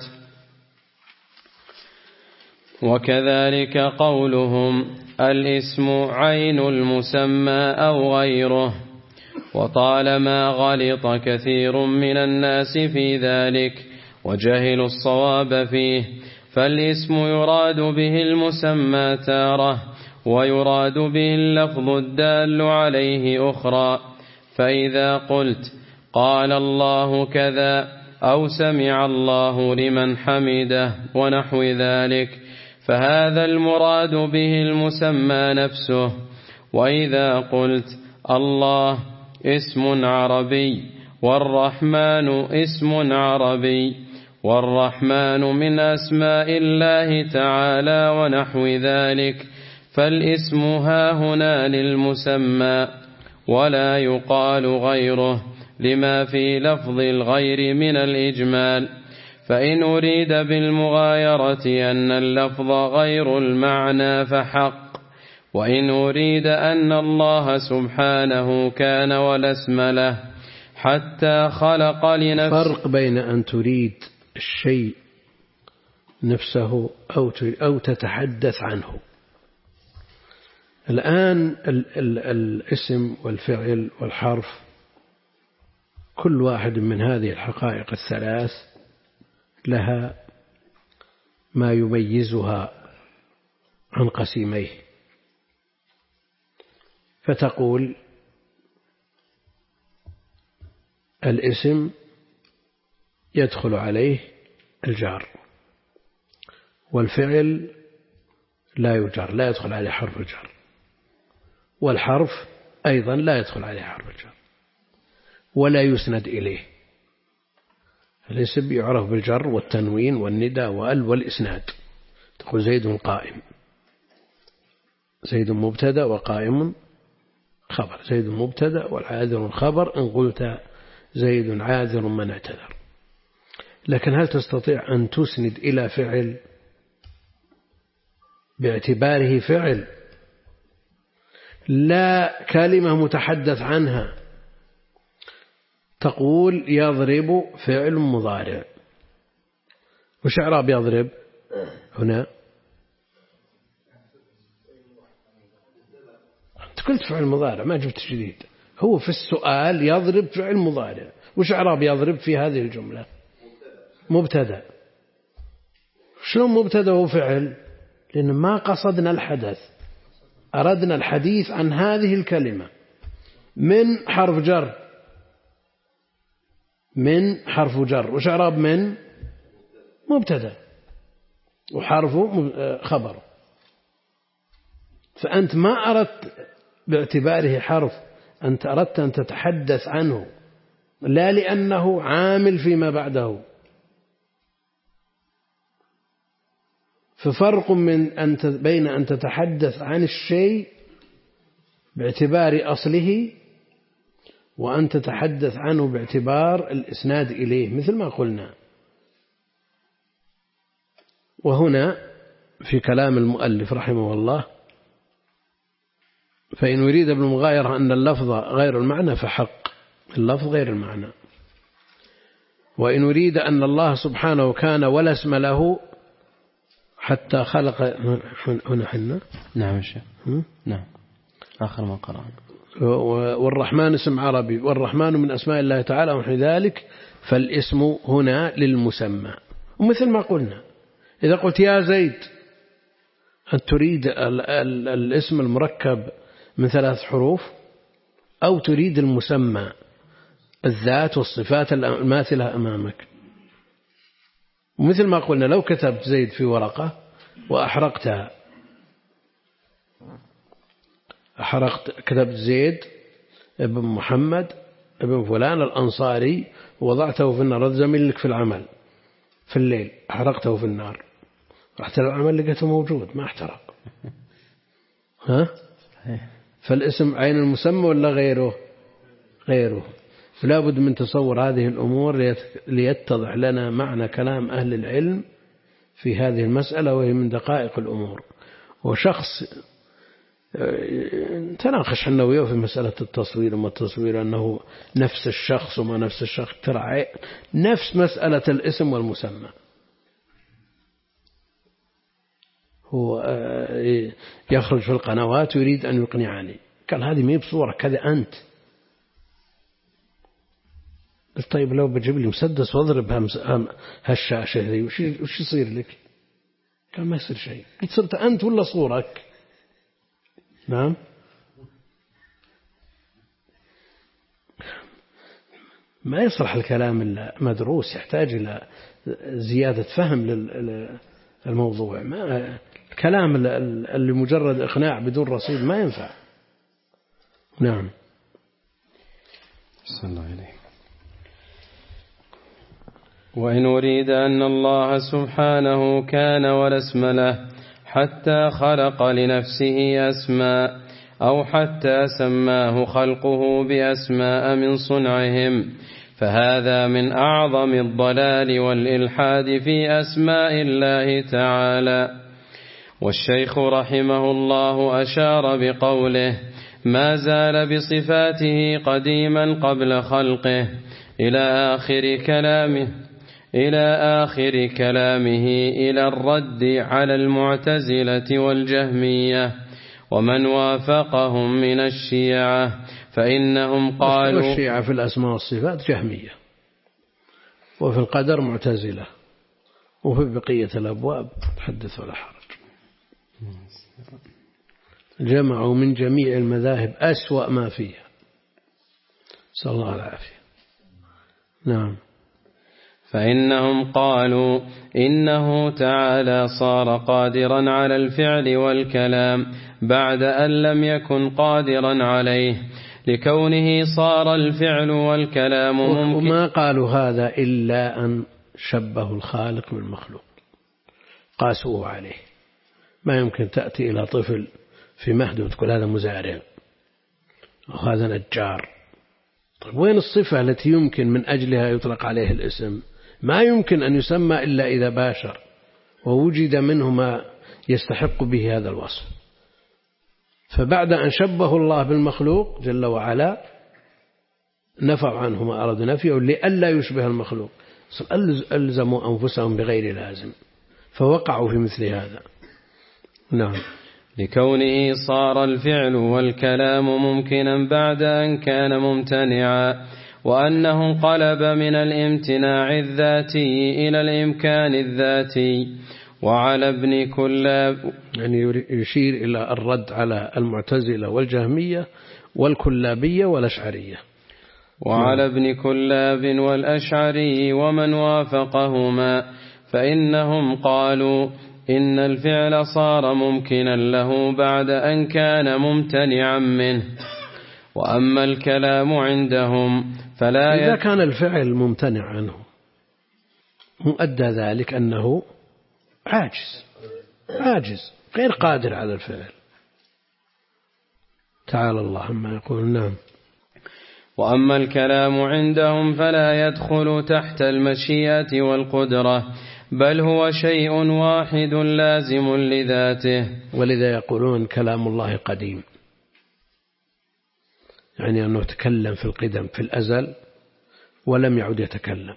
وكذلك قولهم: الاسم عين المسمى أو غيره. وطالما غلط كثير من الناس في ذلك وجهلوا الصواب فيه، فالاسم يراد به المسمى تارة، ويراد به اللفظ الدال عليه أخرى. فإذا قلت قال الله كذا أو سمع الله لمن حمده ونحو ذلك فهذا المراد به المسمى نفسه. وإذا قلت الله اسم عربي والرحمن اسم عربي والرحمن من أسماء الله تعالى ونحو ذلك فالاسم هاهنا للمسمى ولا يقال غيره لما في لفظ الغير من الإجمال. فإن أريد بالمغايرة أن اللفظ غير المعنى فحق، وإن أريد أن الله سبحانه كان ولا اسم له حتى خلق لنفسه. فرق بين أن تريد الشيء نفسه أو تتحدث عنه. الآن الاسم والفعل والحرف كل واحد من هذه الحقائق الثلاث لها ما يميزها عن قسيميه. فتقول الاسم يدخل عليه الجار، والفعل لا يجر، لا يدخل عليه حرف الجر، والحرف أيضا لا يدخل عليه حرف الجر ولا يسند إليه. الاسم يعرف بالجر والتنوين والندى والإسناد. تقول زيد قائم، زيد مبتدأ وقائم خبر، زيد مبتدأ والعاذر خبر إن قلت زيد عاذر من اعتذر. لكن هل تستطيع أن تسند إلى فعل باعتباره فعل لا كلمة متحدث عنها. تقول يضرب فعل مضارع، وش إعراب يضرب هنا؟ أنت قلت فعل مضارع ما جبت جديد، هو في السؤال يضرب فعل مضارع، وش إعراب يضرب في هذه الجملة؟ مبتدأ. شلون مبتدأ وفعل؟ لأن ما قصدنا الحدث، أردنا الحديث عن هذه الكلمة. من حرف جر، من حرف جر، وش إعراب من؟ مبتدأ وحرفه خبر. فأنت ما أردت باعتباره حرف، أنت أردت أن تتحدث عنه لا لأنه عامل فيما بعده. ففرق بين أن تتحدث عن الشيء باعتبار أصله وأن تتحدث عنه باعتبار الإسناد إليه مثل ما قلنا. وهنا في كلام المؤلف رحمه الله: فإن يريد ابن المغايرة أن اللفظ غير المعنى فحق، اللفظ غير المعنى. وإن يريد أن الله سبحانه كان ولا اسم له حتى خلق هنا حنا. نعم الشيخ. نعم آخر ما قرأنا. والرحمن اسم عربي، والرحمن من أسماء الله تعالى ونحو ذلك، فالاسم هنا للمسمى. ومثل ما قلنا إذا قلت يا زيد أن تريد الاسم المركب من 3 حروف أو تريد المسمى الذات والصفات الماثلة أمامك. ومثل ما قلنا لو كتبت زيد في ورقة وأحرقتها، كتبت زيد ابن محمد ابن فلان الأنصاري ووضعته في النار، زميلك في العمل في الليل أحرقته في النار، رحت العمل لقيته موجود ما احترق. ها؟ فالاسم عين المسمى ولا غيره؟ غيره. فلا بد من تصور هذه الأمور ليتضح لنا معنى كلام أهل العلم في هذه المسألة، وهي من دقائق الأمور. وشخص تناقش حنا وياه في مسألة التصوير وما التصوير، أنه نفس الشخص وما نفس الشخص، ترى نفس مسألة الاسم والمسمى. هو يخرج في القنوات ويريد أن يقنعني، قال هذه ما هي بصورة كذا أنت. قلت طيب لو بجيب لي مسدس واضرب هالشاشة ذي وش يصير لك؟ قال ما يصير شيء. قلت صرت أنت ولا صورك؟ نعم. ما يصلح الكلام إلا مدروس، يحتاج إلى زيادة فهم للموضوع. ما الكلام اللي مجرد إقناع بدون رصيد ما ينفع. نعم. صلى الله عليه. وإن أريد أن الله سبحانه كان ولا اسم له حتى خلق لنفسه أسماء، أو حتى سماه خلقه بأسماء من صنعهم، فهذا من أعظم الضلال والإلحاد في أسماء الله تعالى. والشيخ رحمه الله أشار بقوله: ما زال بصفاته قديما قبل خلقه، إلى آخر كلامه إلى الرد على المعتزلة والجهمية ومن وافقهم من الشيعة، فإنهم قالوا الشيعة في الأسماء والصفات جهمية، وفي القدر معتزلة، وفي بقية الأبواب حدث ولا حرج. جمعوا من جميع المذاهب أسوأ ما فيها، صلى الله العافية. نعم. فإنهم قالوا إنه تعالى صار قادرا على الفعل والكلام بعد أن لم يكن قادرا عليه، لكونه صار الفعل والكلام ممكن. وما قالوا هذا إلا أن شبهوا الخالق بالمخلوق، قاسوه عليه. ما يمكن تأتي إلى طفل في مهد وتقول هذا مزارع وهذا نجار. طيب وين الصفة التي يمكن من أجلها يطلق عليه الاسم؟ ما يمكن أن يسمى إلا إذا باشر ووجد منه ما يستحق به هذا الوصف. فبعد أن شبه الله بالمخلوق جل وعلا نفوا عنه ما أرادوا نفيه لئلا يشبه المخلوق، ألزموا أنفسهم بغير لازم فوقعوا في مثل هذا. نعم. لكونه صار الفعل والكلام ممكنا بعد أن كان ممتنعا، وأنه انقلب من الامتناع الذاتي إلى الإمكان الذاتي. وعلى ابن كلاب، يعني يشير إلى الرد على المعتزلة والجهمية والكلابية والأشعرية. وعلى ابن كلاب والأشعري ومن وافقهما، فإنهم قالوا إن الفعل صار ممكنا له بعد أن كان ممتنعا منه. وأما الكلام عندهم فلا إذا كان الفعل ممتنع عنه مؤدى ذلك أنه عاجز غير قادر على الفعل. تعالى الله عما يقول. نعم. وأما الكلام عندهم فلا يدخل تحت المشيئة والقدرة، بل هو شيء واحد لازم لذاته. ولذا يقولون كلام الله قديم، يعني أنه تكلم في القدم في الأزل ولم يعد يتكلم.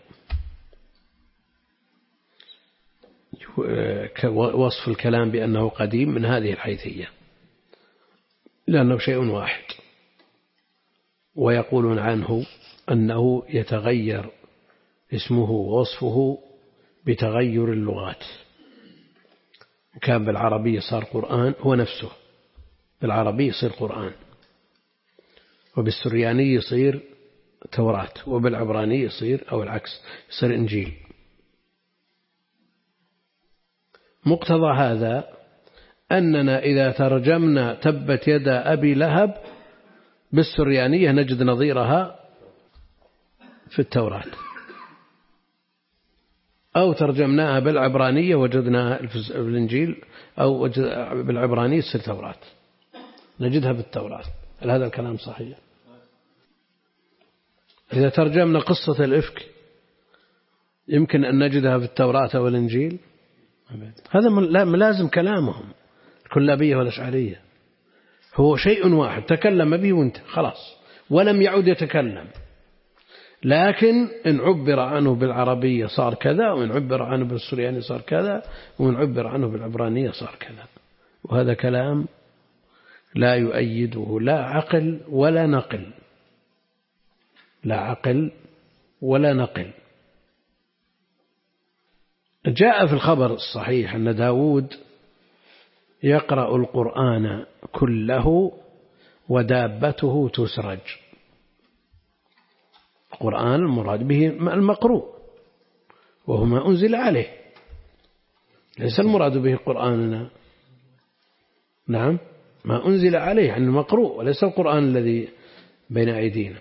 وصف الكلام بأنه قديم من هذه الحيثية، لأنه شيء واحد. ويقولون عنه أنه يتغير اسمه ووصفه بتغير اللغات. كان بالعربية صار قرآن هو نفسه، بالعربية يصير قرآن، وبالسرياني يصير توراة، وبالعبراني يصير أو العكس يصير إنجيل. مقتضى هذا أننا إذا ترجمنا تبت يدا أبي لهب بالسريانية نجد نظيرها في التوراة، أو ترجمناها بالعبرانية وجدناها في الإنجيل، أو بالعبرانية تصير توراة نجدها بالتوراة. هل هذا الكلام صحيح؟ إذا ترجمنا قصة الإفك يمكن أن نجدها في التوراة والإنجيل؟ هذا لازم كلامهم الكلابية والأشعرية. هو شيء واحد تكلم به وانت خلاص ولم يعد يتكلم، لكن إن عبر عنه بالعربية صار كذا، وإن عبر عنه بالسرياني صار كذا، وإن عبر عنه بالعبرانية صار كذا. وهذا كلام لا يؤيده لا عقل ولا نقل، لا عقل ولا نقل. جاء في الخبر الصحيح أن داود يقرأ القرآن كله ودابته تسرج. القرآن المراد به المقروء وهو ما أنزل عليه، ليس المراد به قرآننا. نعم، ما أنزل عليه يعني المقروء وليس القرآن الذي بين أيدينا.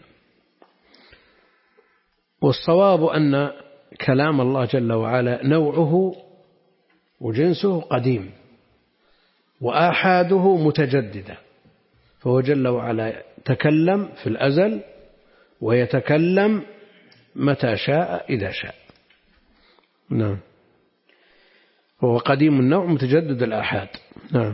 والصواب أن كلام الله جل وعلا نوعه وجنسه قديم وآحاده متجددة، فهو جل وعلا تكلم في الأزل ويتكلم متى شاء إذا شاء. نعم. هو قديم النوع متجدد الآحاد. نعم.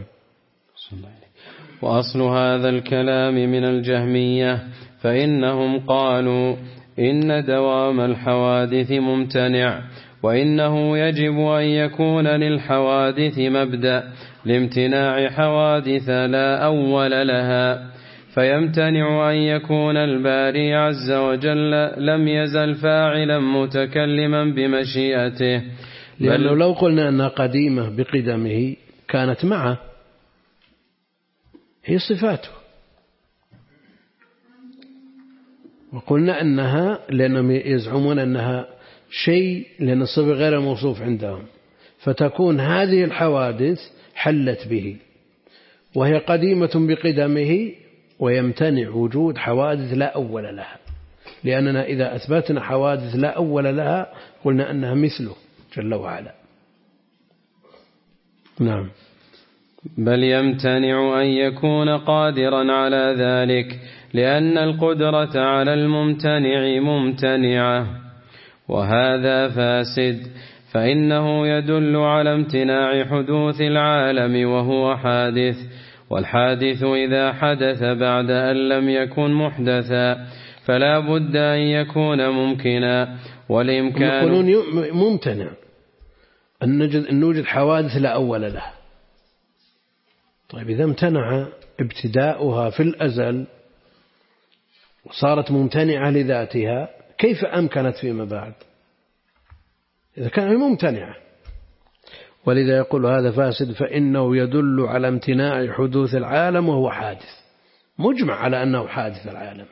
وأصل هذا الكلام من الجهمية، فإنهم قالوا إن دوام الحوادث ممتنع، وإنه يجب أن يكون للحوادث مبدأ لامتناع حوادث لا أول لها، فيمتنع أن يكون الباري عز وجل لم يزل فاعلا متكلما بمشيئته. لأنه لو قلنا أنها قديمة بقدمه كانت معه، هي صفاته، وقلنا أنها لأنهم يزعمون أنها شيء لأن الصفة غير موصوف عندهم، فتكون هذه الحوادث حلت به وهي قديمة بقدمه، ويمتنع وجود حوادث لا أول لها، لأننا إذا أثبتنا حوادث لا أول لها قلنا أنها مثله جل وعلا. نعم. بل يمتنع أن يكون قادرا على ذلك، لأن القدرة على الممتنع ممتنعة، وهذا فاسد، فإنه يدل على امتناع حدوث العالم وهو حادث، والحادث إذا حدث بعد أن لم يكن محدثا فلا بد أن يكون ممكنا. والإمكان يقولون ممتنع أن نوجد حوادث لا أول لها. طيب إذا امتنع ابتداؤها في الأزل وصارت ممتنعة لذاتها كيف أمكنت فيما بعد إذا كانت ممتنعة؟ ولذا يقول هذا فاسد فإنه يدل على امتناع حدوث العالم وهو حادث، مجمع على أنه حادث العالم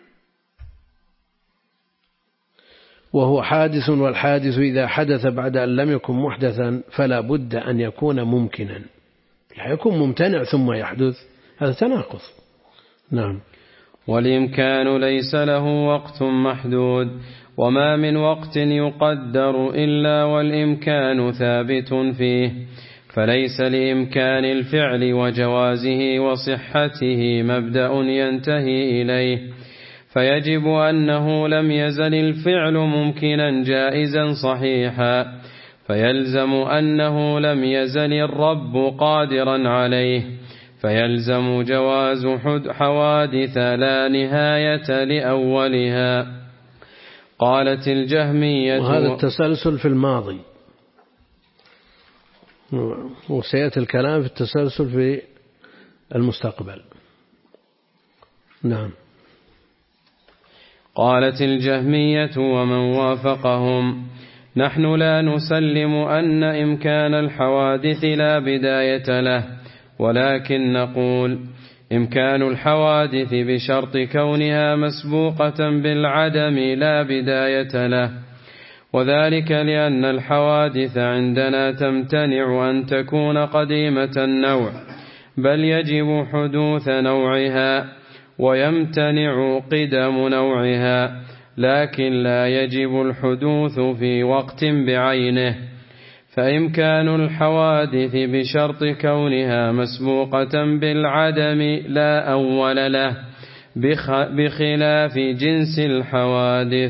وهو حادث، والحادث إذا حدث بعد أن لم يكن محدثا فلا بد أن يكون ممكنا. لا يكون ممتنع ثم يحدث، هذا تناقض. نعم. والإمكان ليس له وقت محدود، وما من وقت يقدر إلا والإمكان ثابت فيه، فليس لإمكان الفعل وجوازه وصحته مبدأ ينتهي إليه، فيجب أنه لم يزل الفعل ممكنا جائزا صحيحا، فيلزم أنه لم يزل الرب قادرا عليه، فيلزم جواز حوادث لا نهاية لأولها. قالت الجهمية، وهذا التسلسل في الماضي، وسيأتي الكلام في التسلسل في المستقبل. نعم. قالت الجهمية ومن وافقهم: نحن لا نسلم أن إمكان الحوادث لا بداية له، ولكن نقول إمكان الحوادث بشرط كونها مسبوقة بالعدم لا بداية له، وذلك لأن الحوادث عندنا تمتنع أن تكون قديمة النوع، بل يجب حدوث نوعها ويمتنع قدم نوعها، لكن لا يجب الحدوث في وقت بعينه. فإمكان الحوادث بشرط كونها مسبوقة بالعدم لا أول له، بخلاف جنس الحوادث،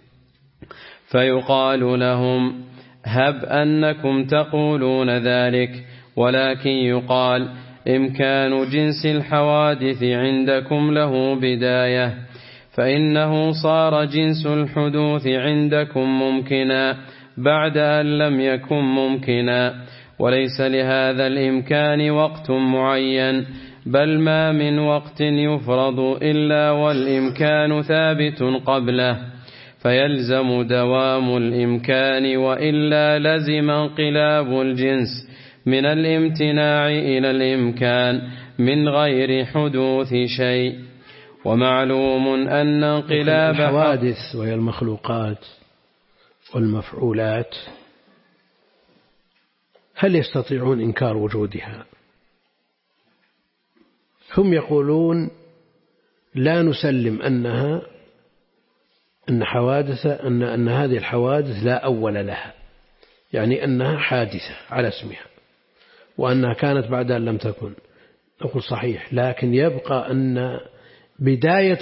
فيقال لهم: هب أنكم تقولون ذلك، ولكن يقال: إمكان جنس الحوادث عندكم له بداية، فإنه صار جنس الحدوث عندكم ممكنا بعد أن لم يكن ممكنا، وليس لهذا الإمكان وقت معين، بل ما من وقت يفرض إلا والإمكان ثابت قبله، فيلزم دوام الإمكان، وإلا لزم انقلاب الجنس من الامتناع إلى الإمكان من غير حدوث شيء. ومعلوم أن انقلاب الحوادث وهي المخلوقات والمفعولات هل يستطيعون إنكار وجودها؟ هم يقولون لا نسلم أن هذه الحوادث لا أول لها، يعني أنها حادثة على اسمها، وأنها كانت بعد أن لم تكن. نقول صحيح، لكن يبقى أن بداية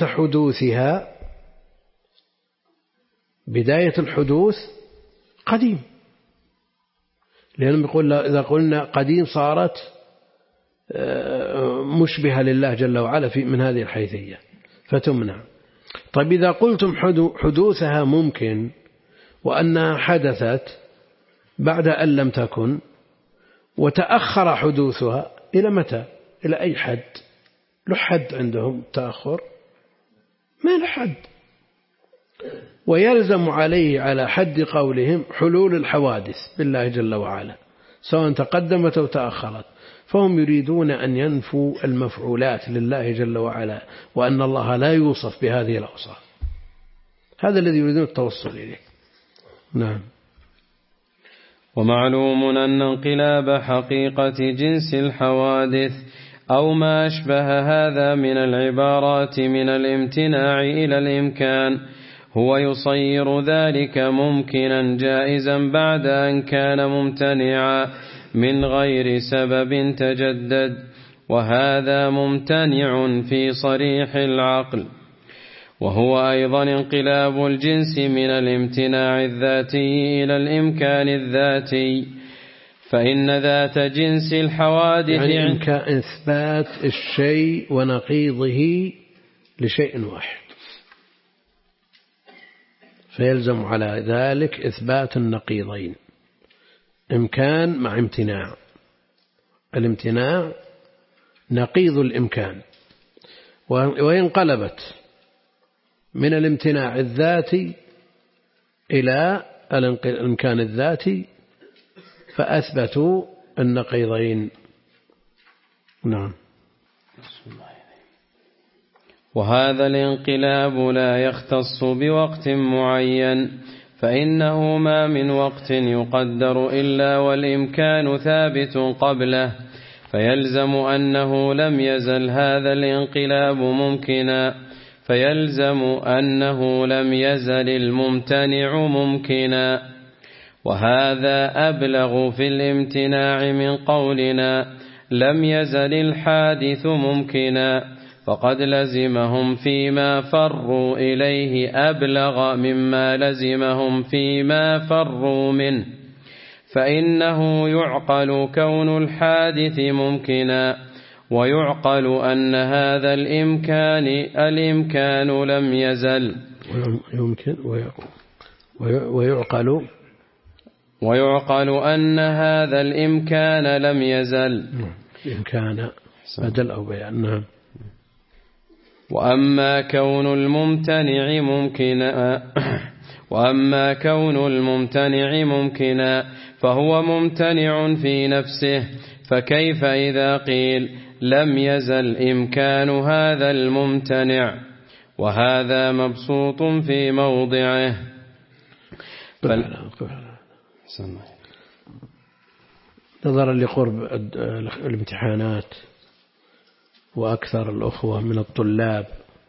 الحدوث قديم، لأنهم يقول إذا قلنا قديم صارت مشبهة لله جل وعلا من هذه الحيثية فتمنع. طيب إذا قلتم حدوثها ممكن وأنها حدثت بعد أن لم تكن وتأخر حدوثها إلى متى؟ إلى أي حد؟ له حد عندهم تأخر؟ ما له حد. ويلزم عليه على حد قولهم حلول الحوادث بالله جل وعلا سواء تقدمت أو تأخرت، فهم يريدون أن ينفوا المفعولات لله جل وعلا، وأن الله لا يوصف بهذه الأوصاف. هذا الذي يريدون التوصل إليه. نعم. ومعلوم أن انقلاب حقيقة جنس الحوادث أو ما أشبه هذا من العبارات من الامتناع إلى الإمكان هو يصير ذلك ممكنا جائزا بعد أن كان ممتنعا من غير سبب تجدد، وهذا ممتنع في صريح العقل، وهو أيضا انقلاب الجنس من الامتناع الذاتي إلى الإمكان الذاتي، فإن ذات جنس الحوادث يعني إمكان إثبات الشيء ونقيضه لشيء واحد، فيلزم على ذلك إثبات النقيضين، إمكان مع امتناع. الامتناع نقيض الإمكان، وإن قلبت من الامتناع الذاتي إلى الإمكان الذاتي فأثبتوا النقيضين. نعم. وهذا الانقلاب لا يختص بوقت معين، فإنه ما من وقت يقدر إلا والإمكان ثابت قبله، فيلزم أنه لم يزل هذا الانقلاب ممكنا، فيلزم أنه لم يزل الممتنع ممكنا. وهذا أبلغ في الامتناع من قولنا لم يزل الحادث ممكنا، فقد لزمهم فيما فروا إليه أبلغ مما لزمهم فيما فروا منه، فإنه يعقل كون الحادث ممكنا، ويعقل أن هذا الإمكان لم يزل، ويعقل أن هذا الإمكان لم يزل. إمكان بدل أو بيان. وأما كون الممتنع ممكنا فهو ممتنع في نفسه، فكيف إذا قيل لم يزل إمكان هذا الممتنع؟ وهذا مبسوط في موضعه. نظرا لقرب الامتحانات وأكثر الأخوة من الطلاب،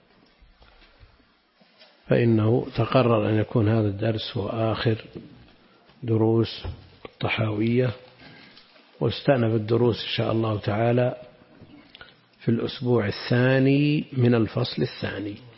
فإنه تقرر أن يكون هذا الدرس هو آخر دروس الطحاوية، واستأنف الدروس إن شاء الله تعالى في الأسبوع الثاني من الفصل الثاني.